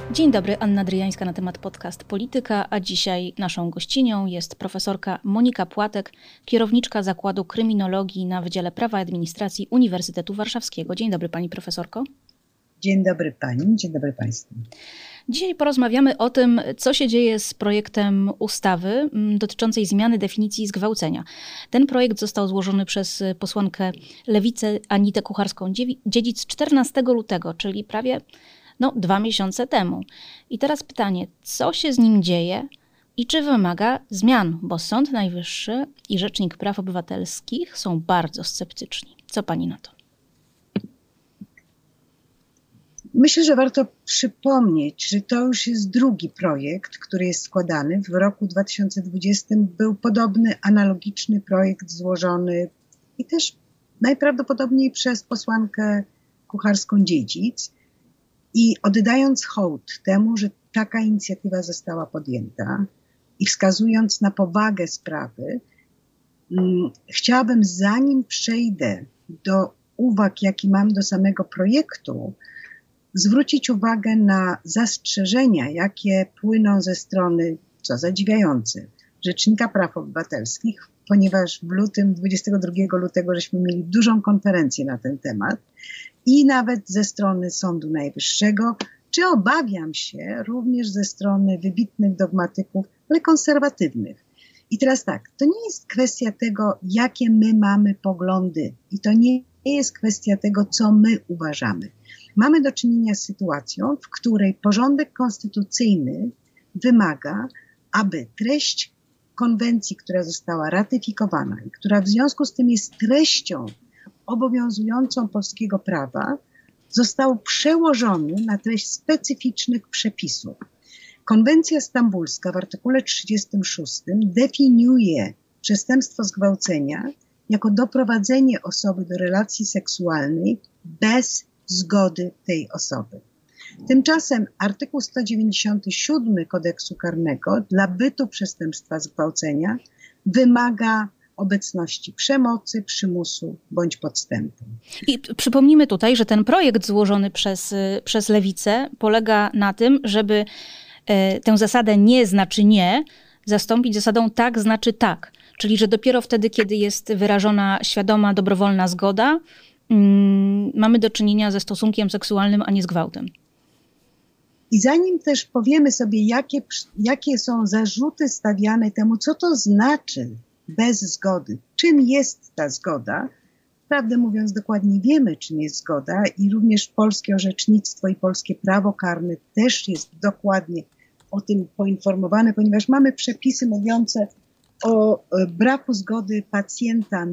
Dzień dobry, Anna Dryjańska na temat podcast Polityka, a dzisiaj naszą gościnią jest profesorka Monika Płatek, kierowniczka Zakładu Kryminologii na Wydziale Prawa i Administracji Uniwersytetu Warszawskiego. Dzień dobry pani profesorko. Dzień dobry pani, dzień dobry państwu. Dzisiaj porozmawiamy o tym, co się dzieje z projektem ustawy dotyczącej zmiany definicji zgwałcenia. Ten projekt został złożony przez posłankę Lewicy Anitę Kucharską-Dziedzic 14 lutego, czyli prawie 2 miesiące temu. I teraz pytanie, co się z nim dzieje i czy wymaga zmian? Bo Sąd Najwyższy i Rzecznik Praw Obywatelskich są bardzo sceptyczni. Co pani na to? Myślę, że warto przypomnieć, że to już jest drugi projekt, który jest składany. W roku 2020 był podobny, analogiczny projekt złożony i też najprawdopodobniej przez posłankę Kucharską-Dziedzic. I oddając hołd temu, że taka inicjatywa została podjęta i wskazując na powagę sprawy, chciałabym, zanim przejdę do uwag, jakie mam do samego projektu, zwrócić uwagę na zastrzeżenia, jakie płyną ze strony, co zadziwiające, Rzecznika Praw Obywatelskich, ponieważ w lutym, 22 lutego żeśmy mieli dużą konferencję na ten temat i nawet ze strony Sądu Najwyższego, czy obawiam się również ze strony wybitnych dogmatyków, ale konserwatywnych. I teraz tak, to nie jest kwestia tego, jakie my mamy poglądy i to nie jest kwestia tego, co my uważamy. Mamy do czynienia z sytuacją, w której porządek konstytucyjny wymaga, aby treść konwencji, która została ratyfikowana i która w związku z tym jest treścią obowiązującą polskiego prawa, został przełożony na treść specyficznych przepisów. Konwencja stambulska w artykule 36 definiuje przestępstwo zgwałcenia jako doprowadzenie osoby do relacji seksualnej bez zgody tej osoby. Tymczasem artykuł 197 Kodeksu Karnego dla bytu przestępstwa zgwałcenia wymaga obecności przemocy, przymusu bądź podstępu. I przypomnijmy tutaj, że ten projekt złożony przez Lewicę polega na tym, żeby tę zasadę nie znaczy nie zastąpić zasadą tak znaczy tak. Czyli, że dopiero wtedy, kiedy jest wyrażona świadoma, dobrowolna zgoda, mamy do czynienia ze stosunkiem seksualnym, a nie z gwałtem. I zanim też powiemy sobie, jakie są zarzuty stawiane temu, co to znaczy bez zgody, czym jest ta zgoda, prawdę mówiąc dokładnie wiemy, czym jest zgoda i również polskie orzecznictwo i polskie prawo karne też jest dokładnie o tym poinformowane, ponieważ mamy przepisy mówiące o braku zgody pacjenta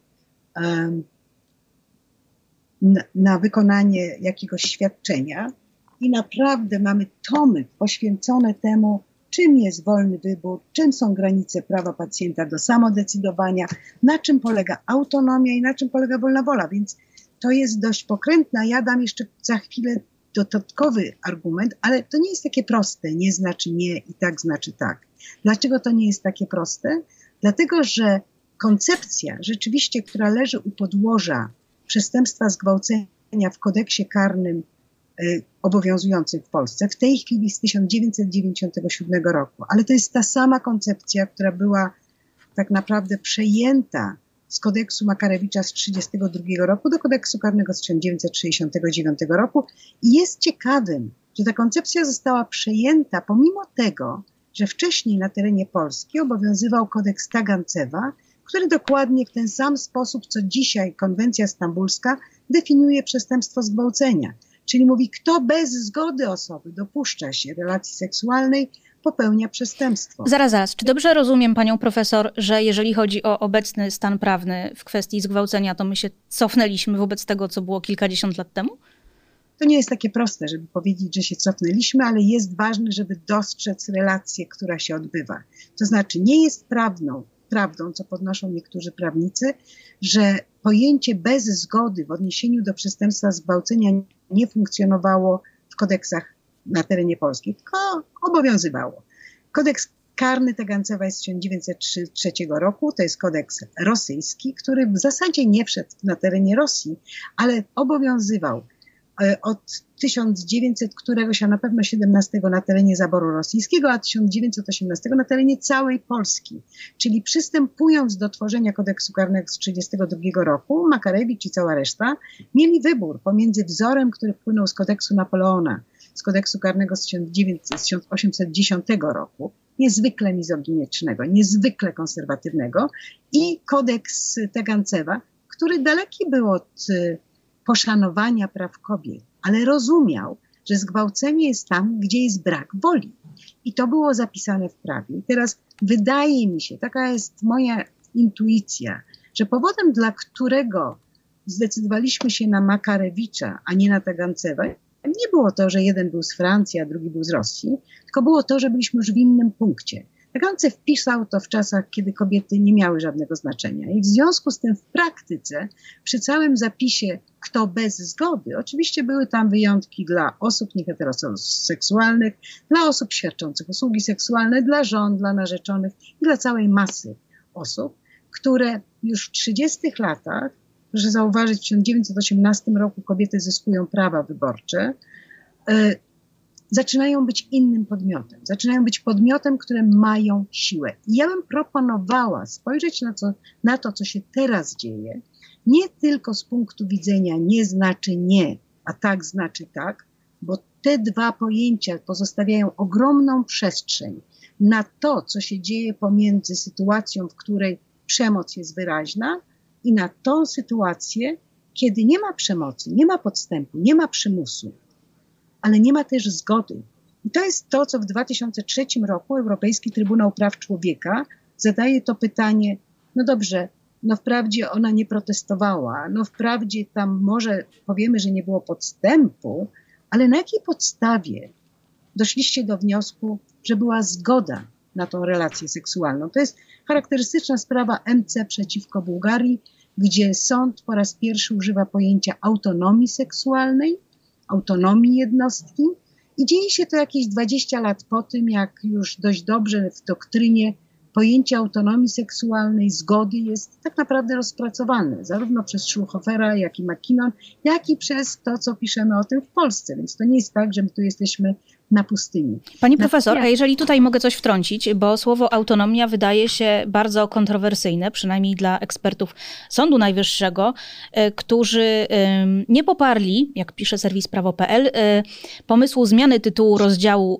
na wykonanie jakiegoś świadczenia i naprawdę mamy tomy poświęcone temu, czym jest wolny wybór, czym są granice prawa pacjenta do samodecydowania, na czym polega autonomia i na czym polega wolna wola, więc to jest dość pokrętne. Ja dam jeszcze za chwilę dodatkowy argument, ale to nie jest takie proste, nie znaczy nie i tak znaczy tak. Dlaczego to nie jest takie proste? Dlatego, że koncepcja rzeczywiście, która leży u podłoża przestępstwa zgwałcenia w kodeksie karnym obowiązującym w Polsce, w tej chwili z 1997 roku, ale to jest ta sama koncepcja, która była tak naprawdę przejęta z kodeksu Makarewicza z 1932 roku do kodeksu karnego z 1969 roku i jest ciekawym, że ta koncepcja została przejęta pomimo tego, że wcześniej na terenie Polski obowiązywał kodeks Kagancewa, który dokładnie w ten sam sposób, co dzisiaj konwencja stambulska, definiuje przestępstwo zgwałcenia. Czyli mówi, kto bez zgody osoby dopuszcza się relacji seksualnej, popełnia przestępstwo. Zaraz. Czy dobrze rozumiem panią profesor, że jeżeli chodzi o obecny stan prawny w kwestii zgwałcenia, to my się cofnęliśmy wobec tego, co było kilkadziesiąt lat temu? To nie jest takie proste, żeby powiedzieć, że się cofnęliśmy, ale jest ważne, żeby dostrzec relację, która się odbywa. To znaczy nie jest prawdą, co podnoszą niektórzy prawnicy, że pojęcie bez zgody w odniesieniu do przestępstwa zgwałcenia nie funkcjonowało w kodeksach na terenie Polski, tylko obowiązywało. Kodeks karny Kagancewa jest z 1903 roku, to jest kodeks rosyjski, który w zasadzie nie wszedł na terenie Rosji, ale obowiązywał od 1900 któregoś, a na pewno 17 na terenie zaboru rosyjskiego, a 1918 na terenie całej Polski. Czyli przystępując do tworzenia kodeksu karnego z 1932 roku, Makarewicz i cała reszta mieli wybór pomiędzy wzorem, który wpłynął z kodeksu Napoleona, z kodeksu karnego z 1810 roku, niezwykle mizoginicznego, niezwykle konserwatywnego, i kodeks Tegancewa, który daleki był od poszanowania praw kobiet, ale rozumiał, że zgwałcenie jest tam, gdzie jest brak woli. I to było zapisane w prawie. I teraz wydaje mi się, taka jest moja intuicja, że powodem, dla którego zdecydowaliśmy się na Makarewicza, a nie na Tegancewa, nie było to, że jeden był z Francji, a drugi był z Rosji, tylko było to, że byliśmy już w innym punkcie. Tegancew wpisał to w czasach, kiedy kobiety nie miały żadnego znaczenia. I w związku z tym w praktyce, przy całym zapisie kto bez zgody, oczywiście były tam wyjątki dla osób nieheteroseksualnych, dla osób świadczących usługi seksualne, dla żon, dla narzeczonych i dla całej masy osób, które już w 30 latach, proszę zauważyć, w 1918 roku kobiety zyskują prawa wyborcze, zaczynają być innym podmiotem. Zaczynają być podmiotem, które mają siłę. I ja bym proponowała spojrzeć na to, co się teraz dzieje, nie tylko z punktu widzenia nie znaczy nie, a tak znaczy tak, bo te dwa pojęcia pozostawiają ogromną przestrzeń na to, co się dzieje pomiędzy sytuacją, w której przemoc jest wyraźna, i na tą sytuację, kiedy nie ma przemocy, nie ma podstępu, nie ma przymusu, ale nie ma też zgody. I to jest to, co w 2003 roku Europejski Trybunał Praw Człowieka zadaje to pytanie, no dobrze, no wprawdzie ona nie protestowała, no wprawdzie tam może powiemy, że nie było podstępu, ale na jakiej podstawie doszliście do wniosku, że była zgoda na tą relację seksualną? To jest charakterystyczna sprawa MC przeciwko Bułgarii, gdzie sąd po raz pierwszy używa pojęcia autonomii seksualnej, autonomii jednostki, i dzieje się to jakieś 20 lat po tym, jak już dość dobrze w doktrynie pojęcie autonomii seksualnej, zgody jest tak naprawdę rozpracowane, zarówno przez Schulhofera, jak i McKinnon, jak i przez to, co piszemy o tym w Polsce. Więc to nie jest tak, że my tu jesteśmy na pustyni. Pani profesor, a jeżeli tutaj mogę coś wtrącić, bo słowo autonomia wydaje się bardzo kontrowersyjne, przynajmniej dla ekspertów Sądu Najwyższego, którzy nie poparli, jak pisze serwis prawo.pl, pomysłu zmiany tytułu rozdziału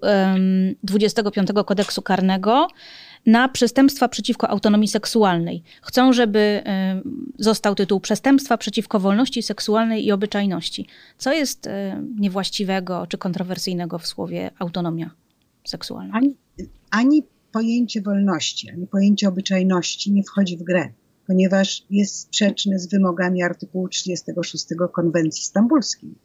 25 kodeksu karnego na przestępstwa przeciwko autonomii seksualnej. Chcą, żeby został tytuł przestępstwa przeciwko wolności seksualnej i obyczajności. Co jest niewłaściwego czy kontrowersyjnego w słowie autonomia seksualna? Ani pojęcie wolności, ani pojęcie obyczajności nie wchodzi w grę, ponieważ jest sprzeczne z wymogami artykułu 36 Konwencji Stambulskiej.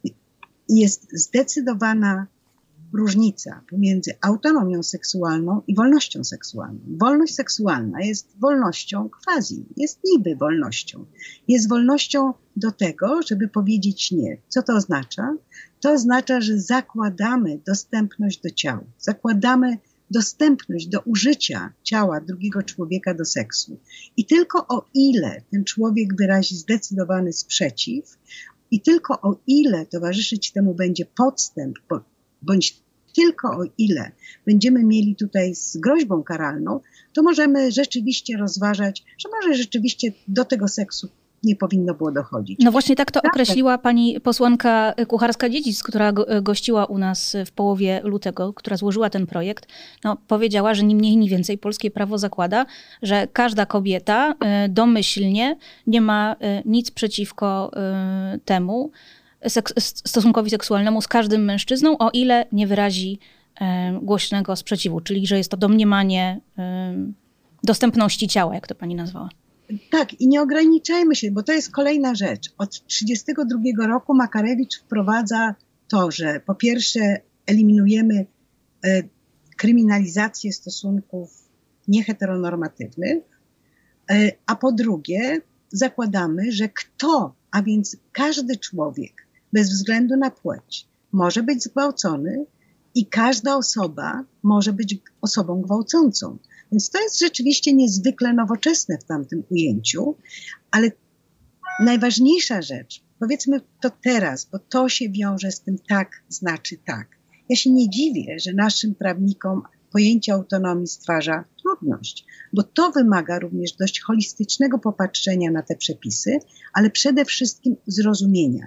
Jest zdecydowana różnica pomiędzy autonomią seksualną i wolnością seksualną. Wolność seksualna jest wolnością quasi, jest niby wolnością. Jest wolnością do tego, żeby powiedzieć nie. Co to oznacza? To oznacza, że zakładamy dostępność do ciała, zakładamy dostępność do użycia ciała drugiego człowieka do seksu. I tylko o ile ten człowiek wyrazi zdecydowany sprzeciw, i tylko o ile towarzyszyć temu będzie podstęp, bądź tylko o ile będziemy mieli tutaj z groźbą karalną, to możemy rzeczywiście rozważać, że może rzeczywiście do tego seksu nie powinno było dochodzić. No właśnie tak to określiła pani posłanka Kucharska-Dziedzic, która gościła u nas w połowie lutego, która złożyła ten projekt. No, powiedziała, że ni mniej, ni więcej polskie prawo zakłada, że każda kobieta domyślnie nie ma nic przeciwko temu stosunkowi seksualnemu z każdym mężczyzną, o ile nie wyrazi głośnego sprzeciwu, czyli że jest to domniemanie dostępności ciała, jak to pani nazwała. Tak, i nie ograniczajmy się, bo to jest kolejna rzecz. Od 1932 roku Makarewicz wprowadza to, że po pierwsze eliminujemy kryminalizację stosunków nieheteronormatywnych, a po drugie zakładamy, że kto, a więc każdy człowiek, bez względu na płeć, może być zgwałcony i każda osoba może być osobą gwałcącą. Więc to jest rzeczywiście niezwykle nowoczesne w tamtym ujęciu, ale najważniejsza rzecz powiedzmy to teraz, bo to się wiąże z tym tak znaczy tak. Ja się nie dziwię, że naszym prawnikom pojęcie autonomii stwarza trudność, bo to wymaga również dość holistycznego popatrzenia na te przepisy, ale przede wszystkim zrozumienia,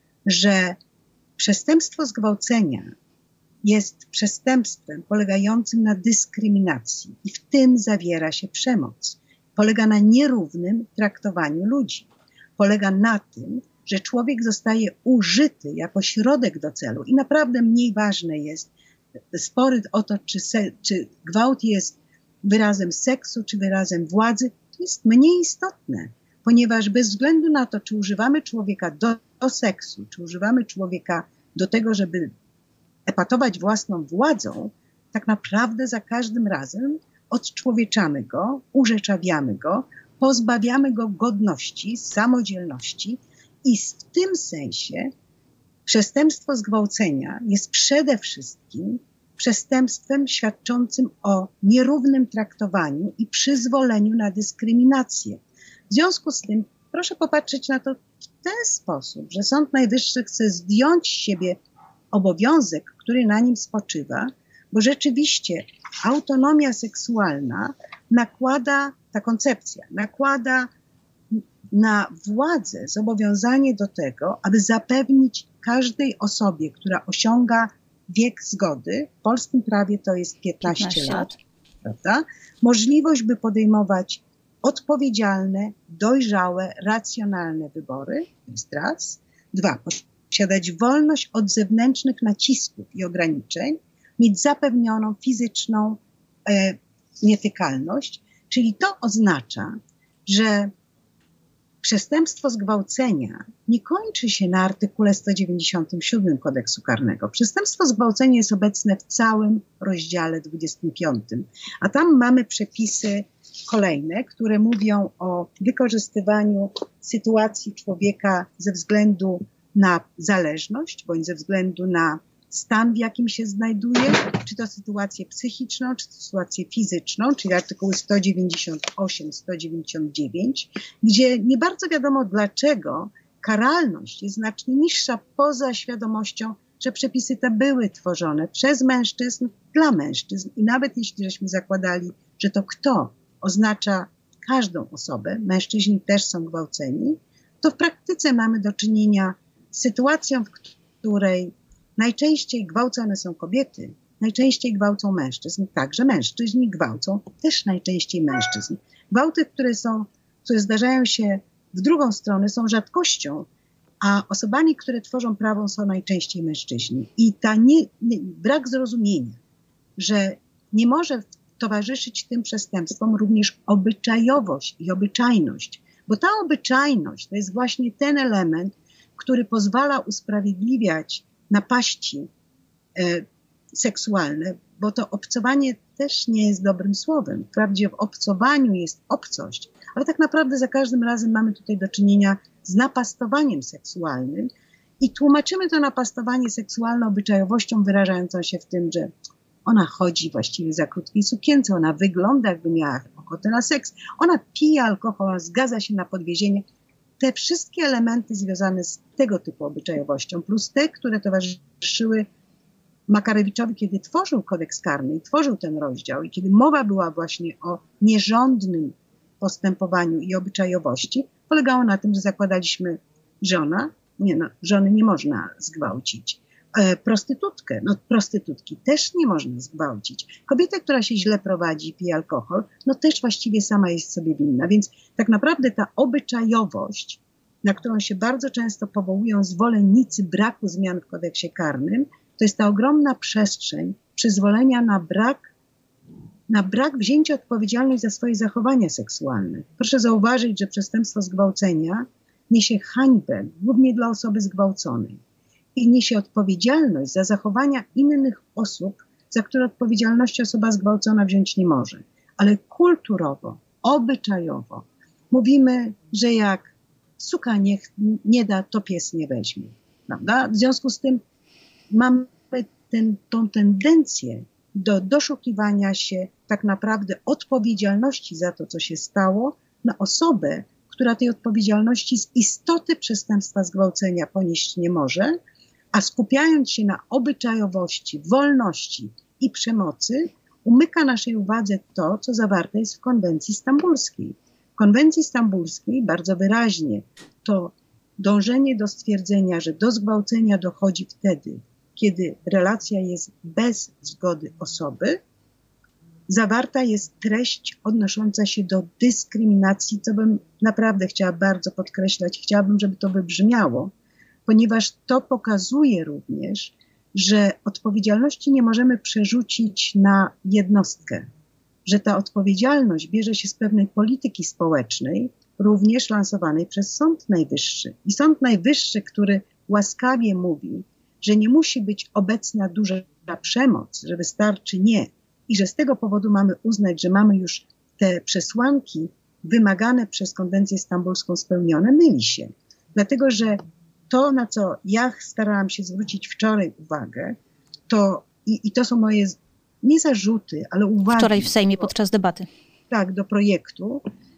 że przestępstwo zgwałcenia jest przestępstwem polegającym na dyskryminacji i w tym zawiera się przemoc. Polega na nierównym traktowaniu ludzi. Polega na tym, że człowiek zostaje użyty jako środek do celu i naprawdę mniej ważne jest spory o to, czy gwałt jest wyrazem seksu, czy wyrazem władzy. To jest mniej istotne, ponieważ bez względu na to, czy używamy człowieka do seksu, czy używamy człowieka do tego, żeby epatować własną władzą, tak naprawdę za każdym razem odczłowieczamy go, urzeczawiamy go, pozbawiamy go godności, samodzielności i w tym sensie przestępstwo zgwałcenia jest przede wszystkim przestępstwem świadczącym o nierównym traktowaniu i przyzwoleniu na dyskryminację. W związku z tym proszę popatrzeć na to w ten sposób, że Sąd Najwyższy chce zdjąć z siebie obowiązek, który na nim spoczywa, bo rzeczywiście autonomia seksualna nakłada, ta koncepcja nakłada na władzę zobowiązanie do tego, aby zapewnić każdej osobie, która osiąga wiek zgody, w polskim prawie to jest 15 lat, prawda? Możliwość, by podejmować odpowiedzialne, dojrzałe, racjonalne wybory, to jest raz. 2, posiadać wolność od zewnętrznych nacisków i ograniczeń, mieć zapewnioną fizyczną nietykalność, czyli to oznacza, że przestępstwo zgwałcenia nie kończy się na artykule 197 Kodeksu Karnego. Przestępstwo zgwałcenia jest obecne w całym rozdziale 25, a tam mamy przepisy kolejne, które mówią o wykorzystywaniu sytuacji człowieka ze względu na zależność, bądź ze względu na stan, w jakim się znajduje, czy to sytuację psychiczną, czy to sytuację fizyczną, czyli artykuły 198, 199, gdzie nie bardzo wiadomo dlaczego karalność jest znacznie niższa poza świadomością, że przepisy te były tworzone przez mężczyzn dla mężczyzn i nawet jeśli żeśmy zakładali, że to kto oznacza każdą osobę, mężczyźni też są gwałceni, to w praktyce mamy do czynienia z sytuacją, w której najczęściej gwałcone są kobiety, najczęściej gwałcą mężczyzn, także mężczyźni gwałcą też najczęściej mężczyzn. Gwałty, które zdarzają się w drugą stronę, są rzadkością, a osobami, które tworzą prawo, są najczęściej mężczyźni. I brak zrozumienia, że nie może towarzyszyć tym przestępstwom również obyczajowość i obyczajność, bo ta obyczajność to jest właśnie ten element, który pozwala usprawiedliwiać napaści seksualne, bo to obcowanie też nie jest dobrym słowem. Wprawdzie w obcowaniu jest obcość, ale tak naprawdę za każdym razem mamy tutaj do czynienia z napastowaniem seksualnym i tłumaczymy to napastowanie seksualne obyczajowością wyrażającą się w tym, że ona chodzi właściwie za krótkiej sukience, ona wygląda jakby miała ochotę na seks, ona pije alkohol, zgadza się na podwiezienie. Te wszystkie elementy związane z tego typu obyczajowością, plus te, które towarzyszyły Makarewiczowi, kiedy tworzył kodeks karny i tworzył ten rozdział i kiedy mowa była właśnie o nierządnym postępowaniu i obyczajowości, polegało na tym, że zakładaliśmy żony nie można zgwałcić. Prostytutkę, prostytutki też nie można zgwałcić. Kobietę, która się źle prowadzi i pije alkohol, też właściwie sama jest sobie winna. Więc tak naprawdę ta obyczajowość, na którą się bardzo często powołują zwolennicy braku zmian w kodeksie karnym, to jest ta ogromna przestrzeń przyzwolenia na brak wzięcia odpowiedzialności za swoje zachowania seksualne. Proszę zauważyć, że przestępstwo zgwałcenia niesie hańbę głównie dla osoby zgwałconej i niesie odpowiedzialność za zachowania innych osób, za które odpowiedzialności osoba zgwałcona wziąć nie może. Ale kulturowo, obyczajowo mówimy, że jak suka nie da, to pies nie weźmie. Prawda? W związku z tym mamy tą tendencję do doszukiwania się tak naprawdę odpowiedzialności za to, co się stało, na osobę, która tej odpowiedzialności z istoty przestępstwa zgwałcenia ponieść nie może, a skupiając się na obyczajowości, wolności i przemocy, umyka naszej uwadze to, co zawarte jest w konwencji stambulskiej. W konwencji stambulskiej bardzo wyraźnie to dążenie do stwierdzenia, że do zgwałcenia dochodzi wtedy, kiedy relacja jest bez zgody osoby, zawarta jest treść odnosząca się do dyskryminacji, co bym naprawdę chciała bardzo podkreślać. Chciałabym, żeby to wybrzmiało, ponieważ to pokazuje również, że odpowiedzialności nie możemy przerzucić na jednostkę, że ta odpowiedzialność bierze się z pewnej polityki społecznej, również lansowanej przez Sąd Najwyższy. I Sąd Najwyższy, który łaskawie mówi, że nie musi być obecna duża przemoc, że wystarczy nie, i że z tego powodu mamy uznać, że mamy już te przesłanki wymagane przez konwencję stambulską spełnione, myli się. Dlatego, że to, na co ja starałam się zwrócić wczoraj uwagę, to i to są moje nie zarzuty, ale uwagi. Wczoraj w Sejmie podczas debaty. Tak, do projektu,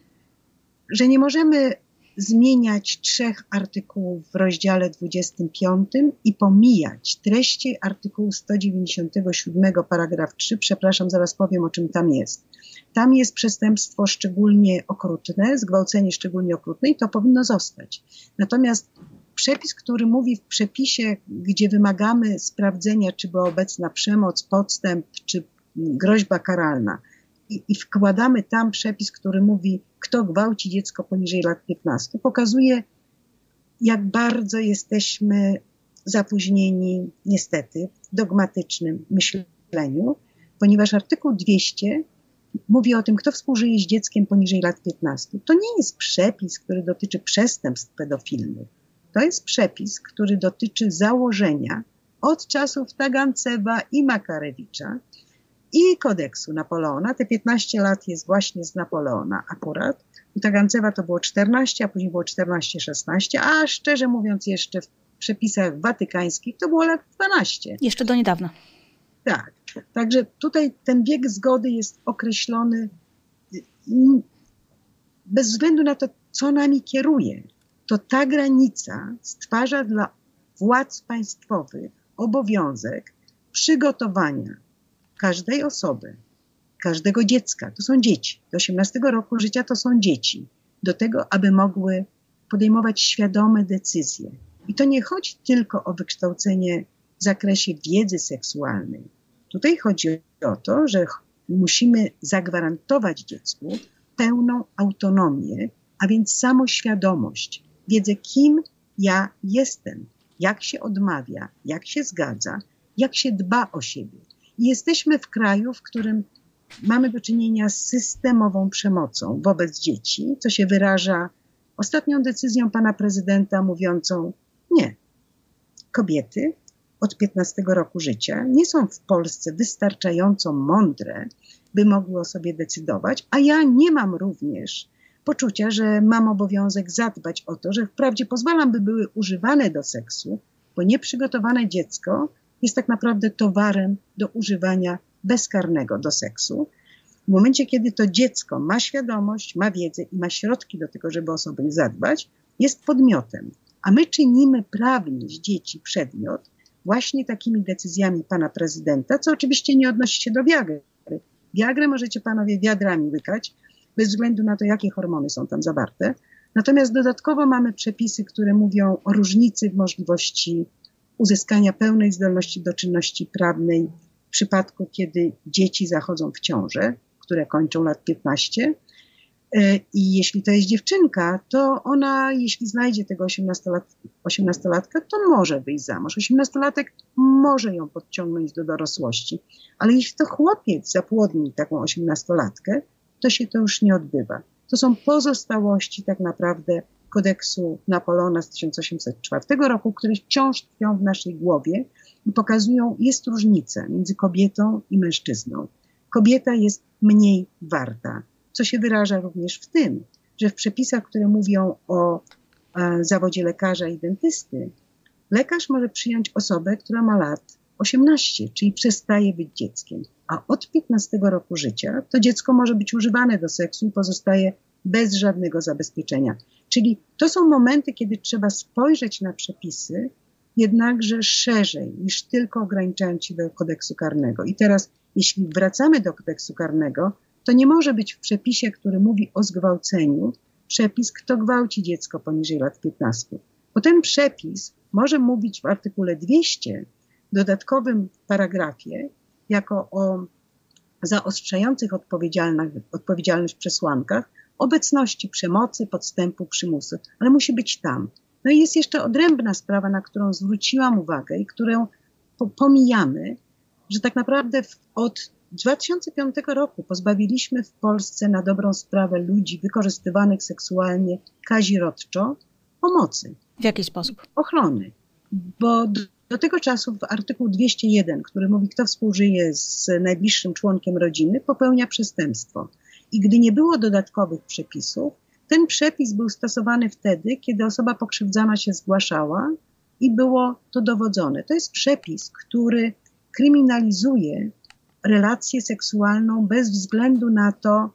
że nie możemy zmieniać 3 artykułów w rozdziale 25 i pomijać treści artykułu 197 paragraf 3. Przepraszam, zaraz powiem, o czym tam jest. Tam jest przestępstwo szczególnie okrutne, zgwałcenie szczególnie okrutne i to powinno zostać. Natomiast przepis, który mówi w przepisie, gdzie wymagamy sprawdzenia, czy była obecna przemoc, podstęp, czy groźba karalna, i wkładamy tam przepis, który mówi, kto gwałci dziecko poniżej lat 15, pokazuje, jak bardzo jesteśmy zapóźnieni, niestety, w dogmatycznym myśleniu, ponieważ artykuł 200 mówi o tym, kto współżyje z dzieckiem poniżej lat 15. To nie jest przepis, który dotyczy przestępstw pedofilnych. To jest przepis, który dotyczy założenia od czasów Tagancewa i Makarewicza i kodeksu Napoleona. Te 15 lat jest właśnie z Napoleona akurat. U Tagancewa to było 14, a później było 14-16, a szczerze mówiąc jeszcze w przepisach watykańskich to było lat 12. Jeszcze do niedawna. Tak. Także tutaj ten bieg zgody jest określony bez względu na to, co nami kieruje. To ta granica stwarza dla władz państwowych obowiązek przygotowania każdej osoby, każdego dziecka, to są dzieci, do 18 roku życia to są dzieci, do tego, aby mogły podejmować świadome decyzje. I to nie chodzi tylko o wykształcenie w zakresie wiedzy seksualnej. Tutaj chodzi o to, że musimy zagwarantować dziecku pełną autonomię, a więc samoświadomość, wiedzę, kim ja jestem, jak się odmawia, jak się zgadza, jak się dba o siebie. I jesteśmy w kraju, w którym mamy do czynienia z systemową przemocą wobec dzieci, co się wyraża ostatnią decyzją pana prezydenta mówiącą nie. Kobiety od 15 roku życia nie są w Polsce wystarczająco mądre, by mogły o sobie decydować, a ja nie mam również poczucia, że mam obowiązek zadbać o to, że wprawdzie pozwalam, by były używane do seksu, bo nieprzygotowane dziecko jest tak naprawdę towarem do używania bezkarnego do seksu. W momencie, kiedy to dziecko ma świadomość, ma wiedzę i ma środki do tego, żeby o sobie zadbać, jest podmiotem. A my czynimy prawnie z dzieci przedmiot właśnie takimi decyzjami pana prezydenta, co oczywiście nie odnosi się do Viagry. Viagrę możecie panowie wiadrami łykać, bez względu na to, jakie hormony są tam zawarte. Natomiast dodatkowo mamy przepisy, które mówią o różnicy w możliwości uzyskania pełnej zdolności do czynności prawnej w przypadku, kiedy dzieci zachodzą w ciążę, które kończą lat 15. I jeśli to jest dziewczynka, to ona, jeśli znajdzie tego 18-latka, to może wyjść za mąż. 18-latek może ją podciągnąć do dorosłości. Ale jeśli to chłopiec zapłodni taką 18-latkę, to się to już nie odbywa. To są pozostałości tak naprawdę kodeksu Napoleona z 1804 roku, które wciąż tkwią w naszej głowie i pokazują, jest różnica między kobietą i mężczyzną. Kobieta jest mniej warta, co się wyraża również w tym, że w przepisach, które mówią o zawodzie lekarza i dentysty, lekarz może przyjąć osobę, która ma lat 18, czyli przestaje być dzieckiem, a od 15 roku życia to dziecko może być używane do seksu i pozostaje bez żadnego zabezpieczenia. Czyli to są momenty, kiedy trzeba spojrzeć na przepisy, jednakże szerzej niż tylko ograniczając się do kodeksu karnego. I teraz, jeśli wracamy do kodeksu karnego, to nie może być w przepisie, który mówi o zgwałceniu, przepis, kto gwałci dziecko poniżej lat 15. Bo ten przepis może mówić w artykule 200, dodatkowym paragrafie, jako o zaostrzających odpowiedzialność przesłankach obecności przemocy, podstępu, przymusu, ale musi być tam. No i jest jeszcze odrębna sprawa, na którą zwróciłam uwagę i którą pomijamy, że tak naprawdę od 2005 roku pozbawiliśmy w Polsce na dobrą sprawę ludzi wykorzystywanych seksualnie kazirodczo pomocy. W jaki sposób? Ochrony. Bo do tego czasu w artykuł 201, który mówi, kto współżyje z najbliższym członkiem rodziny, popełnia przestępstwo. I gdy nie było dodatkowych przepisów, ten przepis był stosowany wtedy, kiedy osoba pokrzywdzana się zgłaszała i było to dowodzone. To jest przepis, który kryminalizuje relację seksualną bez względu na to,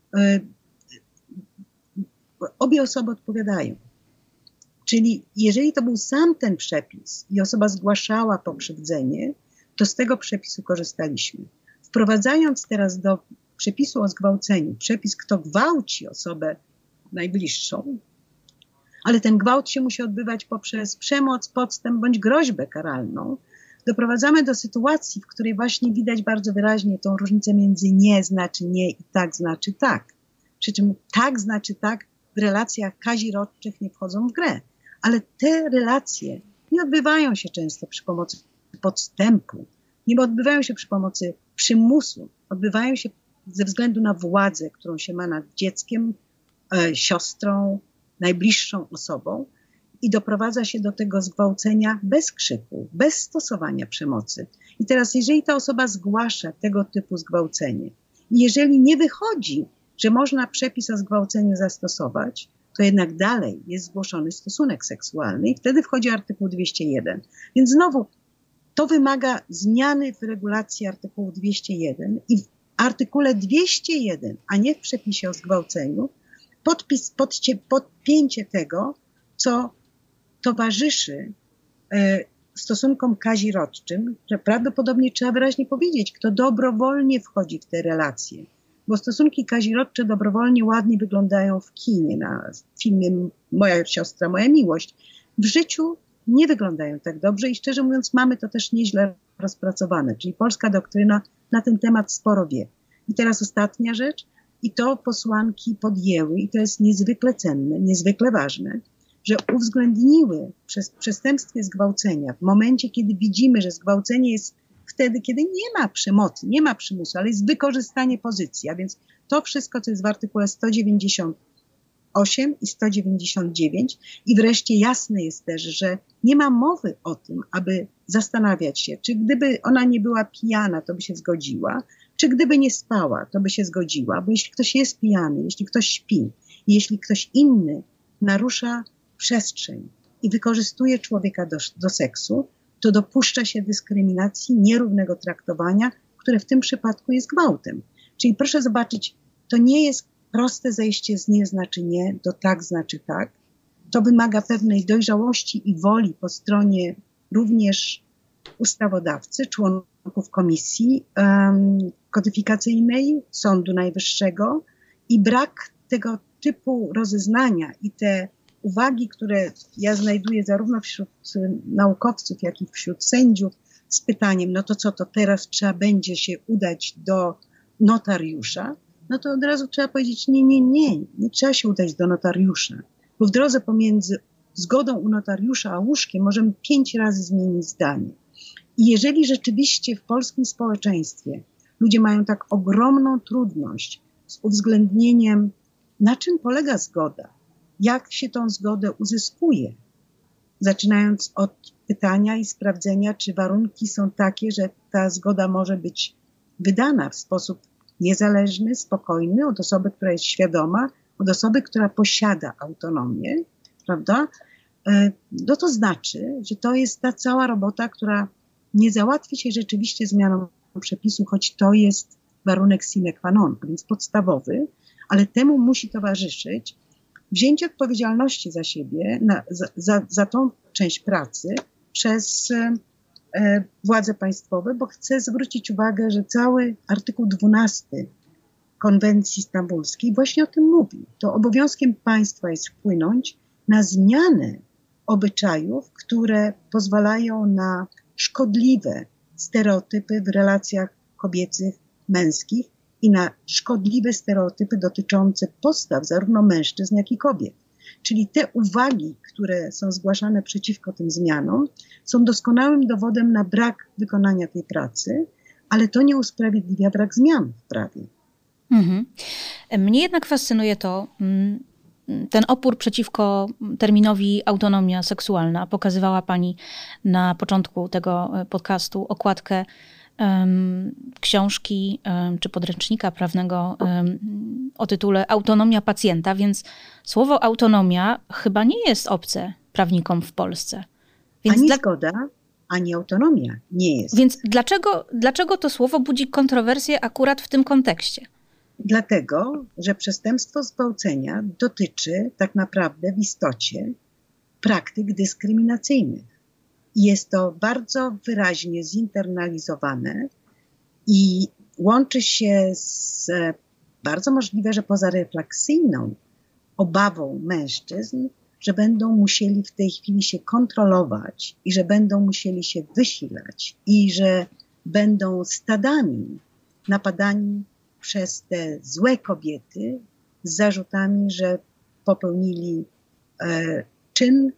obie osoby odpowiadają. Czyli jeżeli to był sam ten przepis i osoba zgłaszała pokrzywdzenie, to z tego przepisu korzystaliśmy. Wprowadzając teraz do przepisu o zgwałceniu przepis, kto gwałci osobę najbliższą, ale ten gwałt się musi odbywać poprzez przemoc, podstęp bądź groźbę karalną, doprowadzamy do sytuacji, w której właśnie widać bardzo wyraźnie tą różnicę między nie znaczy nie i tak znaczy tak. Przy czym tak znaczy tak w relacjach kazirodczych nie wchodzą w grę. Ale te relacje nie odbywają się często przy pomocy podstępu, nie odbywają się przy pomocy przymusu, odbywają się ze względu na władzę, którą się ma nad dzieckiem, siostrą, najbliższą osobą i doprowadza się do tego zgwałcenia bez krzyku, bez stosowania przemocy. I teraz, jeżeli ta osoba zgłasza tego typu zgwałcenie i jeżeli nie wychodzi, że można przepis o zgwałceniu zastosować, to jednak dalej jest zgłoszony stosunek seksualny i wtedy wchodzi artykuł 201. Więc znowu to wymaga zmiany w regulacji artykułu 201 i w artykule 201, a nie w przepisie o zgwałceniu, podpięcie tego, co towarzyszy stosunkom kazirodczym, że prawdopodobnie trzeba wyraźnie powiedzieć, kto dobrowolnie wchodzi w te relacje. Bo stosunki kazirodcze dobrowolnie ładnie wyglądają w kinie, na filmie Moja siostra, moja miłość. W życiu nie wyglądają tak dobrze i szczerze mówiąc mamy to też nieźle rozpracowane. Czyli polska doktryna na ten temat sporo wie. I teraz ostatnia rzecz, i to posłanki podjęły, i to jest niezwykle cenne, niezwykle ważne, że uwzględniły przez przestępstwie zgwałcenia, w momencie, kiedy widzimy, że zgwałcenie jest wtedy, kiedy nie ma przemocy, nie ma przymusu, ale jest wykorzystanie pozycji, a więc to wszystko, co jest w artykule 198 i 199 i wreszcie jasne jest też, że nie ma mowy o tym, aby zastanawiać się, czy gdyby ona nie była pijana, to by się zgodziła, czy gdyby nie spała, to by się zgodziła, bo jeśli ktoś jest pijany, jeśli ktoś śpi, jeśli ktoś inny narusza przestrzeń i wykorzystuje człowieka do seksu, to dopuszcza się dyskryminacji, nierównego traktowania, które w tym przypadku jest gwałtem. Czyli proszę zobaczyć, to nie jest proste zejście z nie znaczy nie do tak znaczy tak. To wymaga pewnej dojrzałości i woli po stronie również ustawodawcy, członków komisji kodyfikacyjnej, Sądu Najwyższego i brak tego typu rozeznania i te uwagi, które ja znajduję zarówno wśród naukowców, jak i wśród sędziów z pytaniem, no to co, to teraz trzeba będzie się udać do notariusza, no to od razu trzeba powiedzieć, nie trzeba się udać do notariusza, bo w drodze pomiędzy zgodą u notariusza a łóżkiem możemy 5 razy zmienić zdanie. I jeżeli rzeczywiście w polskim społeczeństwie ludzie mają tak ogromną trudność z uwzględnieniem, na czym polega zgoda, jak się tą zgodę uzyskuje, zaczynając od pytania i sprawdzenia, czy warunki są takie, że ta zgoda może być wydana w sposób niezależny, spokojny, od osoby, która jest świadoma, od osoby, która posiada autonomię, prawda? No to znaczy, że to jest ta cała robota, która nie załatwi się rzeczywiście zmianą przepisu, choć to jest warunek sine qua non, a więc podstawowy, ale temu musi towarzyszyć wzięcie odpowiedzialności za siebie, za tą część pracy przez władze państwowe, bo chcę zwrócić uwagę, że cały artykuł 12 konwencji stambulskiej właśnie o tym mówi. To obowiązkiem państwa jest wpłynąć na zmianę obyczajów, które pozwalają na szkodliwe stereotypy w relacjach kobiecych, męskich i na szkodliwe stereotypy dotyczące postaw zarówno mężczyzn, jak i kobiet. Czyli te uwagi, które są zgłaszane przeciwko tym zmianom, są doskonałym dowodem na brak wykonania tej pracy, ale to nie usprawiedliwia brak zmian w prawie. Mnie jednak fascynuje ten opór przeciwko terminowi autonomia seksualna. Pokazywała Pani na początku tego podcastu okładkę książki czy podręcznika prawnego o tytule Autonomia pacjenta, więc słowo autonomia chyba nie jest obce prawnikom w Polsce. Więc ani zgoda, ani autonomia nie jest. Więc dlaczego to słowo budzi kontrowersje akurat w tym kontekście? Dlatego, że przestępstwo zgwałcenia dotyczy tak naprawdę w istocie praktyk dyskryminacyjnych. Jest to bardzo wyraźnie zinternalizowane i łączy się z bardzo możliwe, że pozarefleksyjną obawą mężczyzn, że będą musieli w tej chwili się kontrolować i że będą musieli się wysilać i że będą stadami napadani przez te złe kobiety z zarzutami, że popełnili czyn,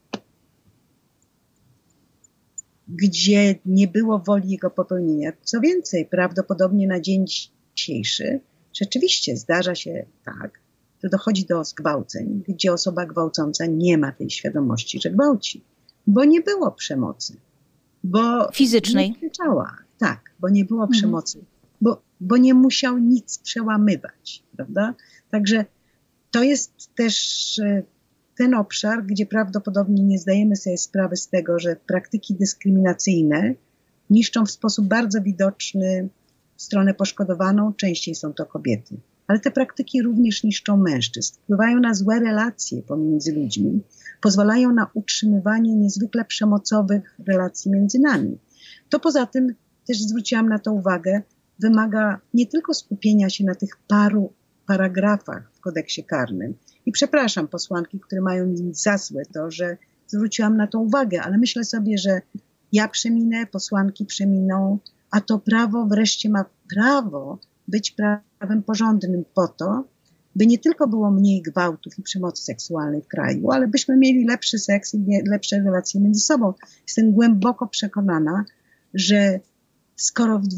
gdzie nie było woli jego popełnienia. Co więcej, prawdopodobnie na dzień dzisiejszy rzeczywiście zdarza się tak, że dochodzi do zgwałceń, gdzie osoba gwałcąca nie ma tej świadomości, że gwałci, bo nie było przemocy. Bo fizycznej. Nie krzyczała. Tak, bo nie było przemocy, bo nie musiał nic przełamywać, prawda? Także to jest też ten obszar, gdzie prawdopodobnie nie zdajemy sobie sprawy z tego, że praktyki dyskryminacyjne niszczą w sposób bardzo widoczny stronę poszkodowaną, częściej są to kobiety. Ale te praktyki również niszczą mężczyzn, wpływają na złe relacje pomiędzy ludźmi, pozwalają na utrzymywanie niezwykle przemocowych relacji między nami. To poza tym, też zwróciłam na to uwagę, wymaga nie tylko skupienia się na tych paru paragrafach w kodeksie karnym. I przepraszam posłanki, które mają mi za złe to, że zwróciłam na to uwagę, ale myślę sobie, że ja przeminę, posłanki przeminą, a to prawo wreszcie ma prawo być prawem porządnym po to, by nie tylko było mniej gwałtów i przemocy seksualnej w kraju, ale byśmy mieli lepszy seks i lepsze relacje między sobą. Jestem głęboko przekonana, że skoro w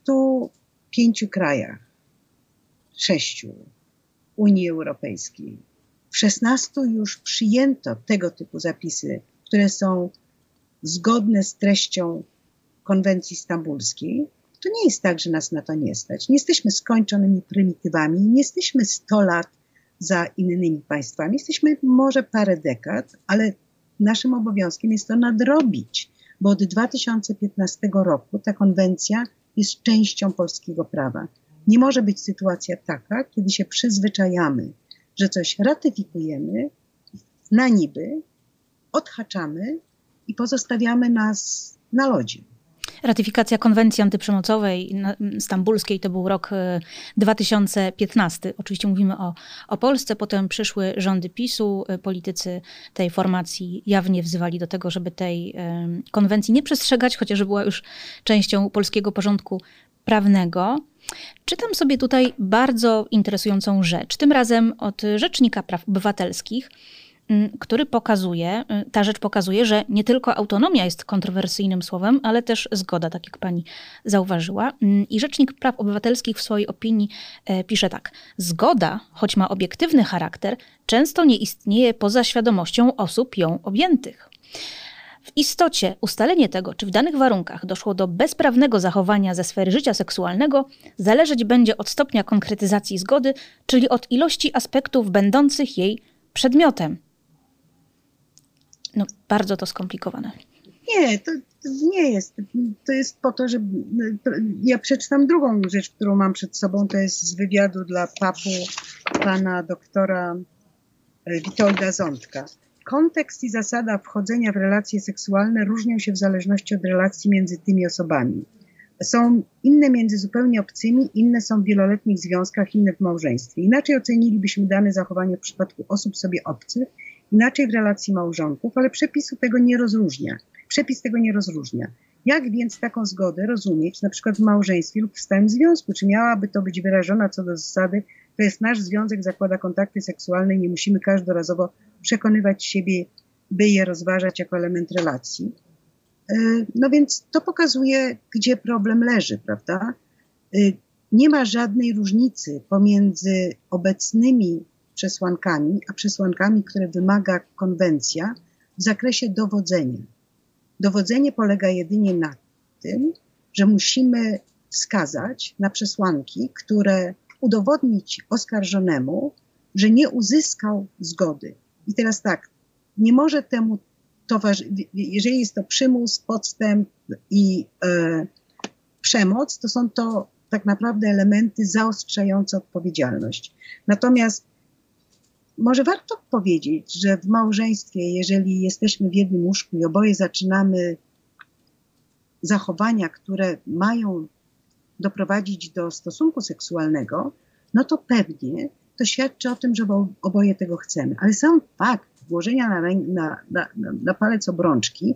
25 krajach, 6 Unii Europejskiej, w 16 już przyjęto tego typu zapisy, które są zgodne z treścią konwencji stambulskiej, to nie jest tak, że nas na to nie stać. Nie jesteśmy skończonymi prymitywami, nie jesteśmy 100 lat za innymi państwami, jesteśmy może parę dekad, ale naszym obowiązkiem jest to nadrobić, bo od 2015 roku ta konwencja jest częścią polskiego prawa. Nie może być sytuacja taka, kiedy się przyzwyczajamy, że coś ratyfikujemy, na niby, odhaczamy i pozostawiamy nas na lodzie. Ratyfikacja konwencji antyprzemocowej stambulskiej to był rok 2015. Oczywiście mówimy o Polsce. Potem przyszły rządy PiS-u. Politycy tej formacji jawnie wzywali do tego, żeby tej konwencji nie przestrzegać, chociaż była już częścią polskiego porządku prawnego. Czytam sobie tutaj bardzo interesującą rzecz. Tym razem od Rzecznika Praw Obywatelskich, który ta rzecz pokazuje, że nie tylko autonomia jest kontrowersyjnym słowem, ale też zgoda, tak jak pani zauważyła. I Rzecznik Praw Obywatelskich w swojej opinii pisze tak. Zgoda, choć ma obiektywny charakter, często nie istnieje poza świadomością osób ją objętych. W istocie ustalenie tego, czy w danych warunkach doszło do bezprawnego zachowania ze sfery życia seksualnego, zależeć będzie od stopnia konkretyzacji zgody, czyli od ilości aspektów będących jej przedmiotem. No, bardzo to skomplikowane. Nie, to nie jest. To jest po to, że ja przeczytam drugą rzecz, którą mam przed sobą. To jest z wywiadu dla PAP-u pana doktora Witolda Ząbka. Kontekst i zasada wchodzenia w relacje seksualne różnią się w zależności od relacji między tymi osobami. Są inne między zupełnie obcymi, inne są w wieloletnich związkach, inne w małżeństwie. Inaczej ocenilibyśmy dane zachowanie w przypadku osób sobie obcych, inaczej w relacji małżonków, ale przepis tego nie rozróżnia. Jak więc taką zgodę rozumieć, na przykład w małżeństwie lub w stałym związku? Czy miałaby to być wyrażona co do zasady, to jest nasz związek, zakłada kontakty seksualne i nie musimy każdorazowo przekonywać siebie, by je rozważać jako element relacji? No więc to pokazuje, gdzie problem leży, prawda? Nie ma żadnej różnicy pomiędzy obecnymi przesłankami, a przesłankami, które wymaga konwencja w zakresie dowodzenia. Dowodzenie polega jedynie na tym, że musimy wskazać na przesłanki, które udowodnić oskarżonemu, że nie uzyskał zgody. I teraz tak, nie może temu jeżeli jest to przymus, podstęp i przemoc, to są to tak naprawdę elementy zaostrzające odpowiedzialność. Natomiast może warto powiedzieć, że w małżeństwie, jeżeli jesteśmy w jednym łóżku i oboje zaczynamy zachowania, które mają doprowadzić do stosunku seksualnego, no to pewnie to świadczy o tym, że oboje tego chcemy. Ale sam fakt włożenia na palec obrączki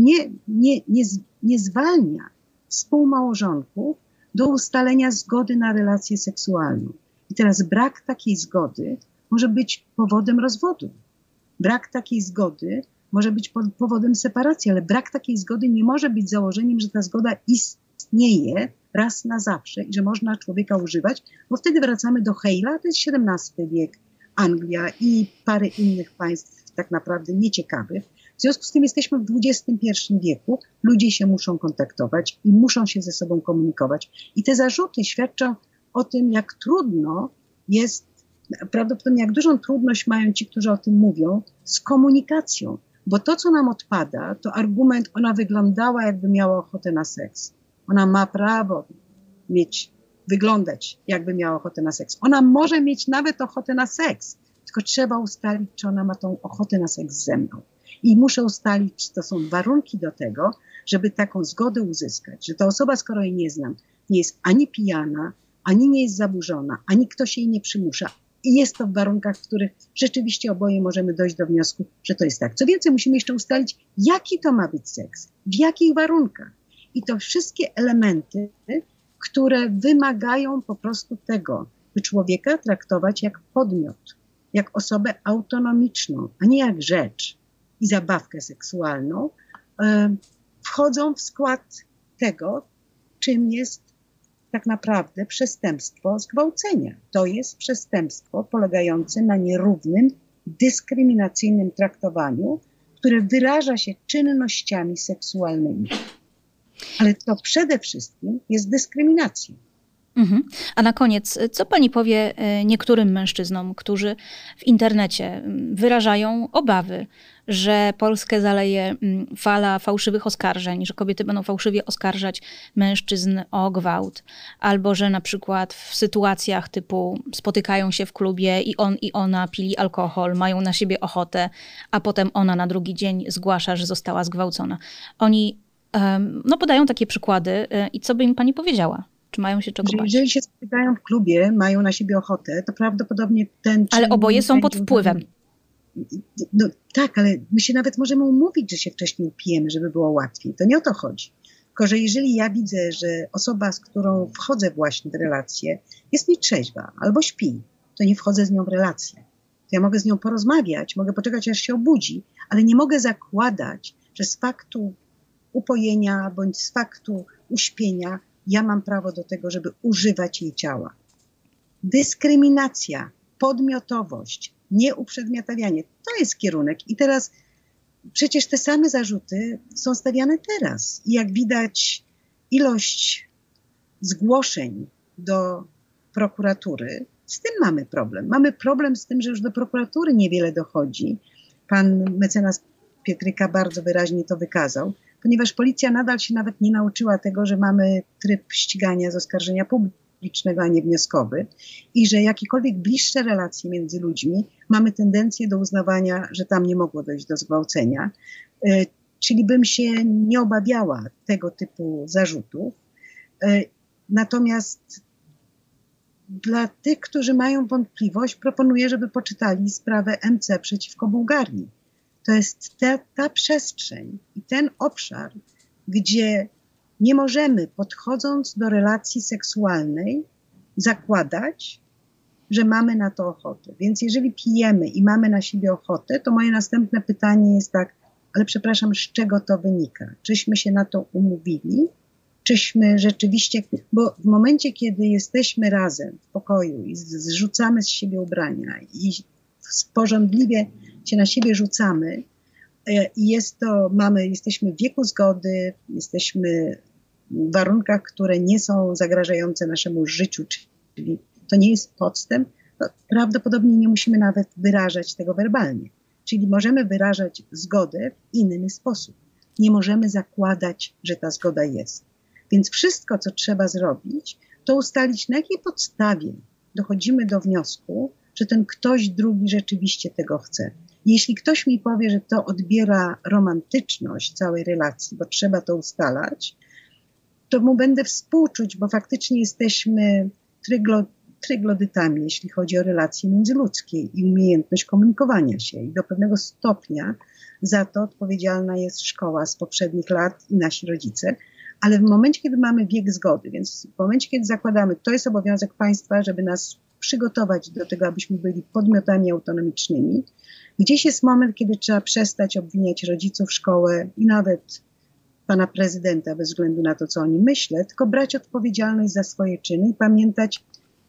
nie zwalnia współmałżonków do ustalenia zgody na relację seksualną. I teraz brak takiej zgody może być powodem rozwodu. Brak takiej zgody może być powodem separacji, ale brak takiej zgody nie może być założeniem, że ta zgoda istnieje raz na zawsze i że można człowieka używać, bo wtedy wracamy do Hale'a, to jest XVII wiek, Anglia i parę innych państw tak naprawdę nieciekawych. W związku z tym jesteśmy w XXI wieku, ludzie się muszą kontaktować i muszą się ze sobą komunikować. I te zarzuty świadczą o tym, jak trudno jest, prawdopodobnie jak dużą trudność mają ci, którzy o tym mówią, z komunikacją. Bo to, co nam odpada, to argument, ona wyglądała, jakby miała ochotę na seks. Ona ma prawo wyglądać, jakby miała ochotę na seks. Ona może mieć nawet ochotę na seks, tylko trzeba ustalić, czy ona ma tą ochotę na seks ze mną. I muszę ustalić, czy to są warunki do tego, żeby taką zgodę uzyskać. Że ta osoba, skoro jej nie znam, nie jest ani pijana, ani nie jest zaburzona, ani ktoś jej nie przymusza. I jest to w warunkach, w których rzeczywiście oboje możemy dojść do wniosku, że to jest tak. Co więcej, musimy jeszcze ustalić, jaki to ma być seks, w jakich warunkach. I to wszystkie elementy, które wymagają po prostu tego, by człowieka traktować jak podmiot, jak osobę autonomiczną, a nie jak rzecz i zabawkę seksualną, wchodzą w skład tego, czym jest tak naprawdę przestępstwo zgwałcenia. To jest przestępstwo polegające na nierównym, dyskryminacyjnym traktowaniu, które wyraża się czynnościami seksualnymi. Ale to przede wszystkim jest dyskryminacja. A na koniec, co pani powie niektórym mężczyznom, którzy w internecie wyrażają obawy, że Polskę zaleje fala fałszywych oskarżeń, że kobiety będą fałszywie oskarżać mężczyzn o gwałt, albo że na przykład w sytuacjach typu spotykają się w klubie i on i ona pili alkohol, mają na siebie ochotę, a potem ona na drugi dzień zgłasza, że została zgwałcona. Oni podają takie przykłady i co by im pani powiedziała? Czy mają się czego bać? Jeżeli się spotykają w klubie, mają na siebie ochotę, to prawdopodobnie ten... Ale oboje są pod wpływem. No tak, ale my się nawet możemy umówić, że się wcześniej upijemy, żeby było łatwiej. To nie o to chodzi. Tylko, że jeżeli ja widzę, że osoba, z którą wchodzę właśnie w relację, jest nietrzeźwa albo śpi, to nie wchodzę z nią w relację. To ja mogę z nią porozmawiać, mogę poczekać, aż się obudzi, ale nie mogę zakładać, że z faktu upojenia bądź z faktu uśpienia ja mam prawo do tego, żeby używać jej ciała. Dyskryminacja, podmiotowość, nieuprzedmiotawianie, to jest kierunek. I teraz przecież te same zarzuty są stawiane teraz. I jak widać, ilość zgłoszeń do prokuratury, z tym mamy problem. Mamy problem z tym, że już do prokuratury niewiele dochodzi. Pan mecenas Pietryka bardzo wyraźnie to wykazał. ponieważ policja nadal się nawet nie nauczyła tego, że mamy tryb ścigania z oskarżenia publicznego, a nie wnioskowy i że jakiekolwiek bliższe relacje między ludźmi mamy tendencję do uznawania, że tam nie mogło dojść do zgwałcenia. Czyli bym się nie obawiała tego typu zarzutów. Natomiast dla tych, którzy mają wątpliwość, proponuję, żeby poczytali sprawę MC przeciwko Bułgarii. To jest ta przestrzeń i ten obszar, gdzie nie możemy, podchodząc do relacji seksualnej, zakładać, że mamy na to ochotę. Więc jeżeli pijemy i mamy na siebie ochotę, to moje następne pytanie jest tak, ale przepraszam, z czego to wynika? Czyśmy się na to umówili? Czyśmy rzeczywiście, bo w momencie, kiedy jesteśmy razem w pokoju i zrzucamy z siebie ubrania i porządliwie się na siebie rzucamy i jesteśmy w wieku zgody, jesteśmy w warunkach, które nie są zagrażające naszemu życiu, czyli to nie jest podstęp, to prawdopodobnie nie musimy nawet wyrażać tego werbalnie. Czyli możemy wyrażać zgodę w inny sposób. Nie możemy zakładać, że ta zgoda jest. Więc wszystko, co trzeba zrobić, to ustalić, na jakiej podstawie dochodzimy do wniosku, że ten ktoś drugi rzeczywiście tego chce. Jeśli ktoś mi powie, że to odbiera romantyczność całej relacji, bo trzeba to ustalać, to mu będę współczuć, bo faktycznie jesteśmy tryglodytami, jeśli chodzi o relacje międzyludzkie i umiejętność komunikowania się. I do pewnego stopnia za to odpowiedzialna jest szkoła z poprzednich lat i nasi rodzice. Ale w momencie, kiedy mamy wiek zgody, więc w momencie, kiedy zakładamy, to jest obowiązek państwa, żeby nas przygotować do tego, abyśmy byli podmiotami autonomicznymi, gdzieś jest moment, kiedy trzeba przestać obwiniać rodziców, szkołę i nawet pana prezydenta bez względu na to, co o nim myślę, tylko brać odpowiedzialność za swoje czyny i pamiętać,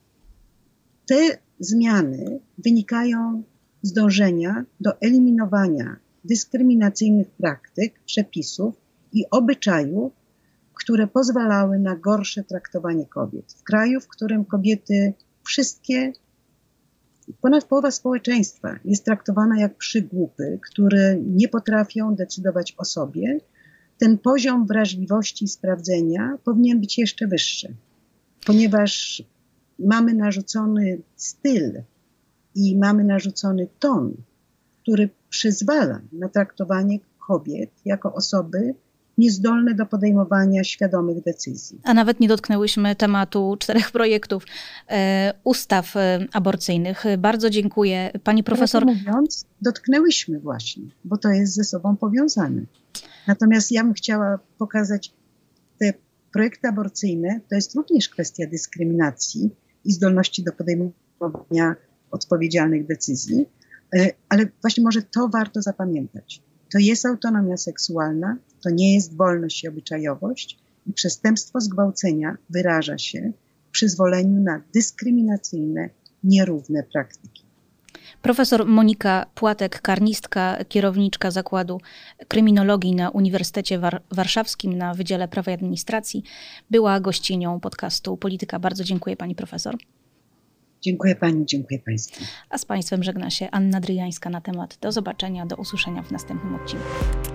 te zmiany wynikają z dążenia do eliminowania dyskryminacyjnych praktyk, przepisów i obyczajów, które pozwalały na gorsze traktowanie kobiet. W kraju, w którym kobiety wszystkie, ponad połowa społeczeństwa jest traktowana jak przygłupy, które nie potrafią decydować o sobie, ten poziom wrażliwości i sprawdzenia powinien być jeszcze wyższy, ponieważ mamy narzucony styl i mamy narzucony ton, który przyzwala na traktowanie kobiet jako osoby niezdolne do podejmowania świadomych decyzji. A nawet nie dotknęłyśmy tematu 4 projektów ustaw aborcyjnych. Bardzo dziękuję pani profesor. Mówiąc, dotknęłyśmy właśnie, bo to jest ze sobą powiązane. Natomiast ja bym chciała pokazać, te projekty aborcyjne to jest również kwestia dyskryminacji i zdolności do podejmowania odpowiedzialnych decyzji, ale właśnie może to warto zapamiętać. To jest autonomia seksualna, to nie jest wolność i obyczajowość i przestępstwo zgwałcenia wyraża się w przyzwoleniu na dyskryminacyjne, nierówne praktyki. Profesor Monika Płatek-Karnistka, kierowniczka Zakładu Kryminologii na Uniwersytecie Warszawskim na Wydziale Prawa i Administracji, była gościnią podcastu Polityka. Bardzo dziękuję pani profesor. Dziękuję pani, dziękuję państwu. A z państwem żegna się Anna Dryjańska na temat. Do zobaczenia, do usłyszenia w następnym odcinku.